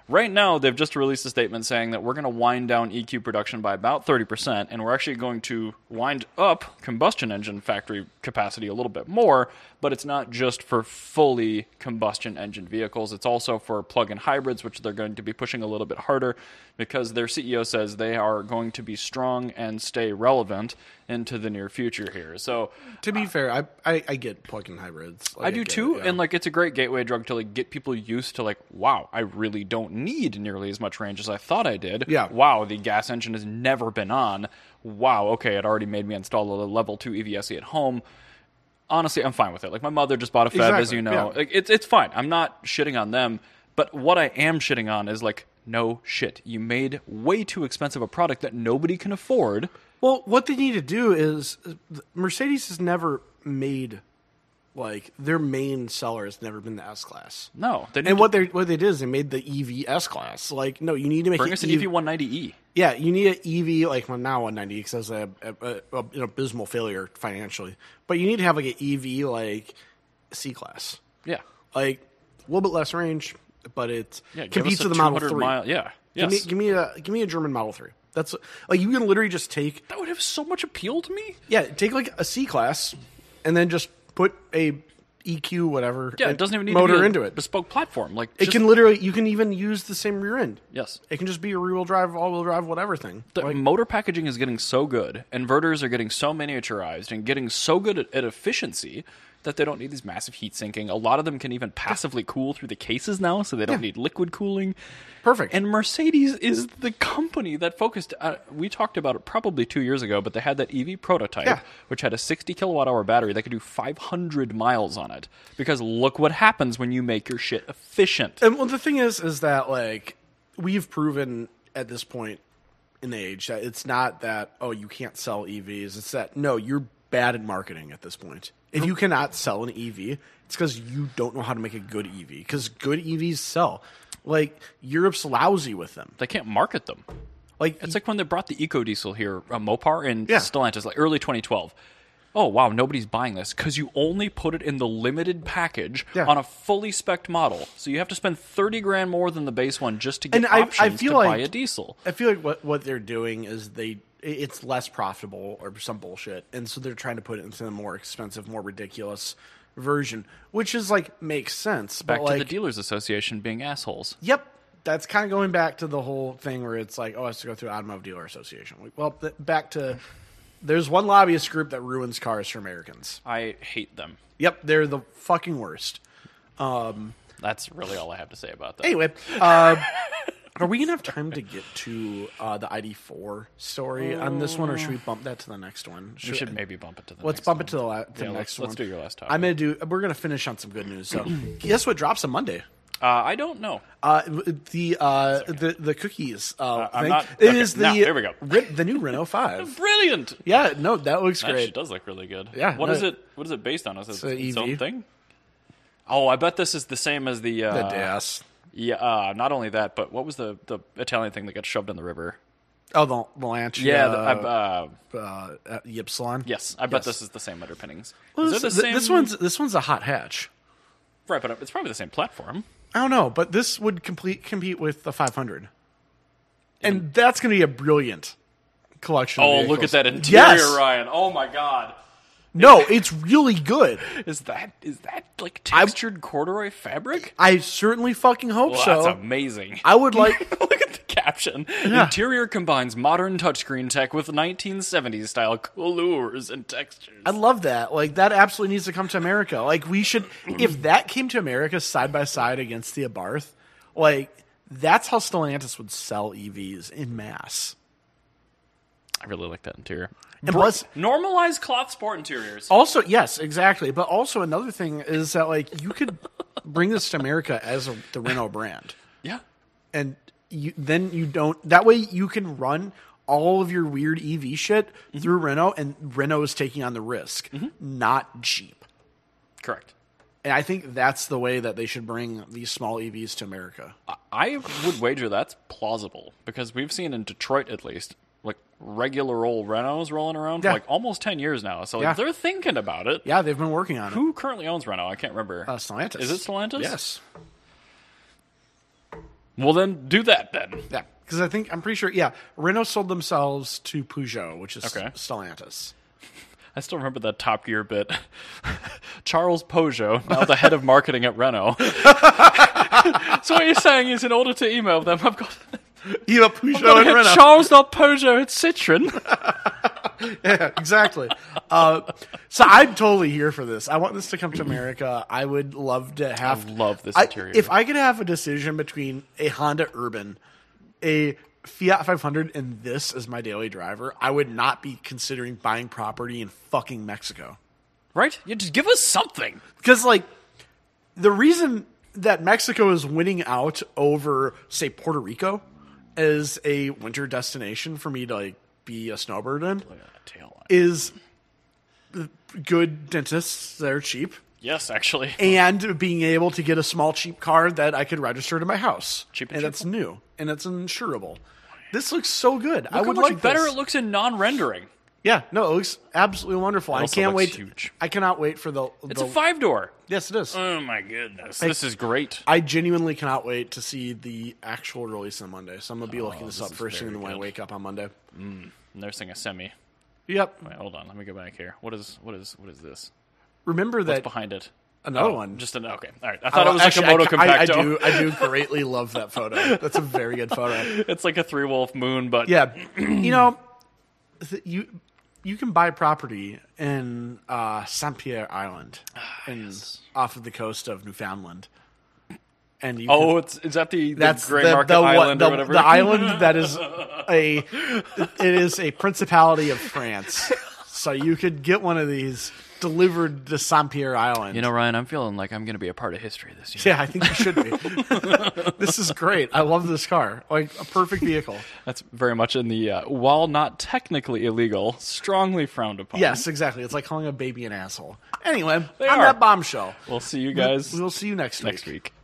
Right now, they've just released a statement saying that we're going to wind down EQ production by about 30%, and we're actually going to wind up combustion engine factory capacity a little bit more, but it's not just for fully combustion engine vehicles. It's also for plug-in hybrids, which they're going to be pushing a little bit harder because their CEO says they are going to be strong and stay relevant into the near future here. So, to be fair, I get plug-in hybrids. Like, I do too, yeah. and like it's a great gateway drug to like get people used to like, wow, I really don't need nearly as much range as I thought I did. Yeah. Wow, the gas engine has never been on. Wow, okay, it already made me install a level 2 EVSE at home. Honestly, I'm fine with it. Like my mother just bought a FEV, as you know. Yeah. Like, it's fine. I'm not shitting on them, but what I am shitting on is like, no shit. You made way too expensive a product that nobody can afford. Well, what they need to do is Mercedes has never made like their main seller has never been the S class. No, they And what they did is they made the EV S class. Like, no, you need to make bring us an EV190E. Yeah, you need an EV like now 190 because that's an abysmal failure financially. But you need to have like an EV like C class. Yeah. Like a little bit less range, but it Give competes us a with the Model 200 3. mile. Yeah. Yes. Give me a German Model 3. That's like you can literally just take That would have so much appeal to me. take like a C class and then just put a EQ whatever Yeah, it doesn't even need motor to be a into it. bespoke platform. Like It can literally you can even use the same rear end. yes. It can just be a rear-wheel drive, all-wheel drive, whatever thing. The motor packaging is getting so good, inverters are getting so miniaturized and getting so good at efficiency that they don't need these massive heat sinking. A lot of them can even passively cool through the cases now, so they don't need liquid cooling. Perfect. And Mercedes is the company that focused. We talked about it probably 2 years ago, but they had that EV prototype, which had a 60 kilowatt hour battery that could do 500 miles on it. Because look what happens when you make your shit efficient. And well, the thing is that like we've proven at this point in the age that it's not that you can't sell EVs. It's that no, you're bad at marketing at this point. If you cannot sell an EV, it's because you don't know how to make a good EV. Because good EVs sell. Like Europe's lousy with them. They can't market them. Like It's like when they brought the EcoDiesel here, Mopar and Yeah. Stellantis, like early 2012. Oh, wow, nobody's buying this because you only put it in the limited package on a fully spec'd model. So you have to spend 30 grand more than the base one just to get And I options feel to like- buy a diesel. I feel like what they're doing is it's less profitable or some bullshit, and so they're trying to put it into a more expensive, more ridiculous version, which is like makes sense. Back but to like, the Dealers Association being assholes. Yep. That's kind of going back to the whole thing where it's like, it has to go through Automotive Dealer Association. Well, back to, there's one lobbyist group that ruins cars for Americans. I hate them. Yep, they're the fucking worst. That's really all I have to say about that. Anyway, are we going to have time to get to the ID4 story on this one, or should we bump that to the next one? we should maybe bump it to the Let's next bump one. it to the next one. Let's do your last topic. We're going to finish on some good news. So, guess what drops on Monday? I don't know. The cookies. I'm thing. not- It okay, is now, here we go. The new Renault 5. Brilliant! Yeah, no, that looks That great. shit does look really good. Yeah, What no, is it? What is it based on? Is it an its EV. own thing? Oh, I bet this is the same as the. The DAS. Yeah. Not only that, but what was the Italian thing that got shoved in the river? Oh, the Lancia. Yeah. Ypsilon. Yes, I bet Yes. this is the same underpinnings. Well, is it the same? This one's a hot hatch. Right, but it's probably the same platform. I don't know, but this would compete with the 500, and that's going to be a brilliant collection. Oh, of look at vehicles. that interior, Yes! Ryan! Oh my god, No, it's really good. is that like textured corduroy fabric? I certainly fucking hope Well, so. that's amazing. I would like. Look at the caption. Interior combines modern touchscreen tech with 1970s style couleurs and textures. I love that. Like, that absolutely needs to come to America. Like, we should, if that came to America side by side against the Abarth, like, that's how Stellantis would sell EVs in mass. I really like that interior. And plus, Normalized cloth sport interiors. also, yes, exactly. But also, another thing is that, like, you could bring this to America as the Renault brand. Yeah. And then you don't, that way you can run all of your weird EV shit through Renault, and Renault is taking on the risk, not Jeep. Correct. And I think that's the way that they should bring these small EVs to America. I would wager that's plausible because we've seen in Detroit at least like regular old Renaults rolling around for like almost 10 years now. So like, they're thinking about it. Yeah, they've been working on it. Who currently owns Renault? I can't remember. Stellantis. Is it Stellantis? Yes. Well, then do that then. Yeah, because I'm pretty sure. Yeah, Renault sold themselves to Peugeot, which is Okay. Stellantis. I still remember that Top Gear bit. Charles Peugeot, now the head of marketing at Renault. So what you're saying is, in order to email them, I've got Yeah, Peugeot to and hit Renault. Charles, not Peugeot, it's Citroen. Yeah, exactly. So I'm totally here for this. I want this to come to America. I would love to have. I love this interior. If I could have a decision between a Honda Urban, a Fiat 500, and this as my daily driver, I would not be considering buying property in fucking Mexico. Right? You just give us something. Because, like, the reason that Mexico is winning out over, say, Puerto Rico as a winter destination for me to, like, be a snowbird in Look at that tail line. is good dentists that are cheap Yes, actually. and being able to get a small, cheap car that I could register to my house. Cheap and and cheap. that's new and it's insurable. This looks so good. I Look would how much like better this. it looks in non-rendering. Yeah, no, it looks absolutely wonderful. I also can't looks wait. huge. I cannot wait for the. It's a 5-door. Yes, it is. Oh my goodness. This is great. I genuinely cannot wait to see the actual release on Monday. So I'm gonna be looking this this up is first thing very when I good. wake up on Monday. Nursing a semi. Yep. Wait, hold on. Let me go back here. What is this? Remember What's that behind it? another one. Just an okay. All right. I thought it was Actually, like a Moto Compacto. I do greatly love that photo. That's a very good photo. It's like a 3-wolf moon, but Yeah, you know, you can buy property in Saint Pierre Island, off of the coast of Newfoundland, and you Oh, can, is that the that's Gray the, Market the, Island the, or whatever? the island that is a principality of France. So you could get one of these delivered to Saint Pierre Island. You know, Ryan, I'm feeling like I'm going to be a part of history this year. Yeah, I think you should be. This is great. I love this car. Like a perfect vehicle. That's very much in the, while not technically illegal, strongly frowned upon. Yes, exactly. It's like calling a baby an asshole. Anyway, on are. that bombshell, We'll see you guys we'll see you next week. next week.